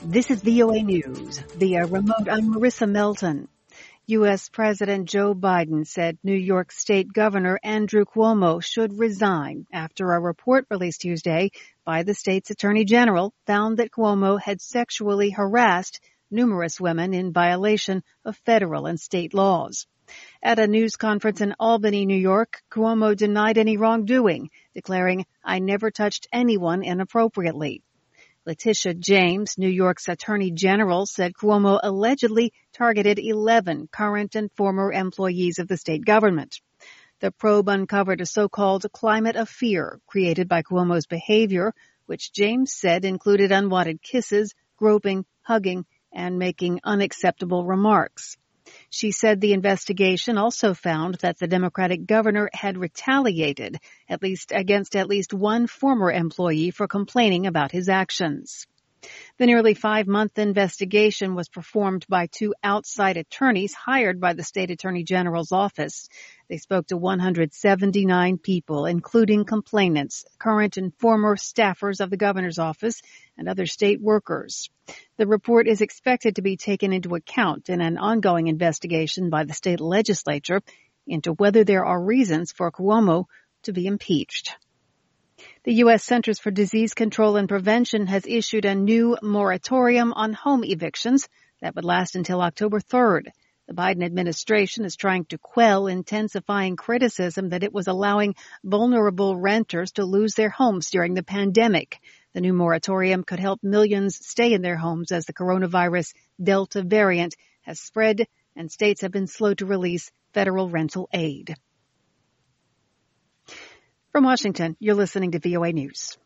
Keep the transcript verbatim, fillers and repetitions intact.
This is V O A News. Via remote, I'm Marissa Melton. U S. President Joe Biden said New York State Governor Andrew Cuomo should resign after a report released Tuesday by the state's Attorney General found that Cuomo had sexually harassed numerous women in violation of federal and state laws. At a news conference in Albany, New York, Cuomo denied any wrongdoing, declaring, "I never touched anyone inappropriately." Letitia James, New York's Attorney General, said Cuomo allegedly targeted eleven current and former employees of the state government. The probe uncovered a so-called climate of fear created by Cuomo's behavior, which James said included unwanted kisses, groping, hugging, and making unacceptable remarks. She said the investigation also found that the Democratic governor had retaliated at least against at least one former employee for complaining about his actions. The nearly five-month investigation was performed by two outside attorneys hired by the state attorney general's office. They spoke to one hundred seventy-nine people, including complainants, current and former staffers of the governor's office, and other state workers. The report is expected to be taken into account in an ongoing investigation by the state legislature into whether there are reasons for Cuomo to be impeached. The U S. Centers for Disease Control and Prevention has issued a new moratorium on home evictions that would last until October third. The Biden administration is trying to quell intensifying criticism that it was allowing vulnerable renters to lose their homes during the pandemic. The new moratorium could help millions stay in their homes as the coronavirus Delta variant has spread and states have been slow to release federal rental aid. From Washington, you're listening to V O A News.